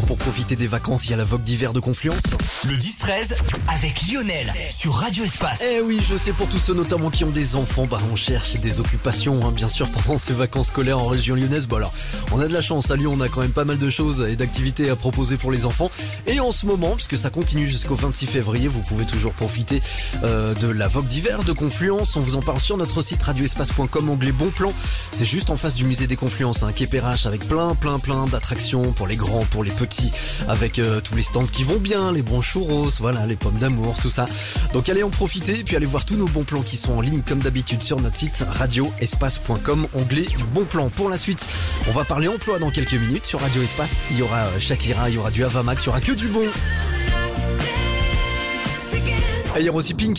pour profiter des vacances, il y a la Vogue d'hiver de Confluence. Le 10-13 avec Lionel sur Radio Espace. Eh oui, je sais, pour tous ceux notamment qui ont des enfants, on cherche des occupations, bien sûr, pendant ces vacances scolaires en région lyonnaise. Alors, on a de la chance, à Lyon, on a quand même pas mal de choses et d'activités à proposer pour les enfants. Et en ce moment, puisque ça continue jusqu'au 26 février, vous pouvez toujours profiter de la Vogue d'hiver de Confluence. On vous en parle sur notre site radioespace.com, onglet Bon Plan. C'est juste en face du musée des Confluences, quai Perrache, avec plein d'attractions pour les grands, pour les petits, avec tous les stands qui vont bien, les bons churros, voilà, les pommes d'amour, tout ça. Donc allez en profiter et puis allez voir tous nos bons plans qui sont en ligne comme d'habitude sur notre site radioespace.com, onglet Bon Plan. Pour la suite, on va parler emploi dans quelques minutes sur Radio Espace. Il y aura Shakira, il y aura du Avamax, il y aura que du bon. Et il y aura aussi Pink.